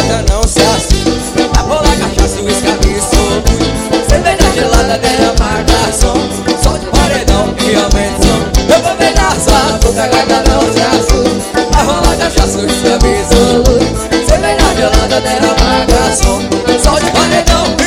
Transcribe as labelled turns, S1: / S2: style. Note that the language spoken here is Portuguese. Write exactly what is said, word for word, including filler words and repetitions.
S1: gelada não se assusta. A bola, cachaça, o escape solto. Cerveja gelada derrama garçom. Som de paredão e aumenta o som. Eu vou beijar sua boca, gata não se assusta. A bola, cachaça, o escape solto. Cerveja gelada derrama garçom. Som de paredão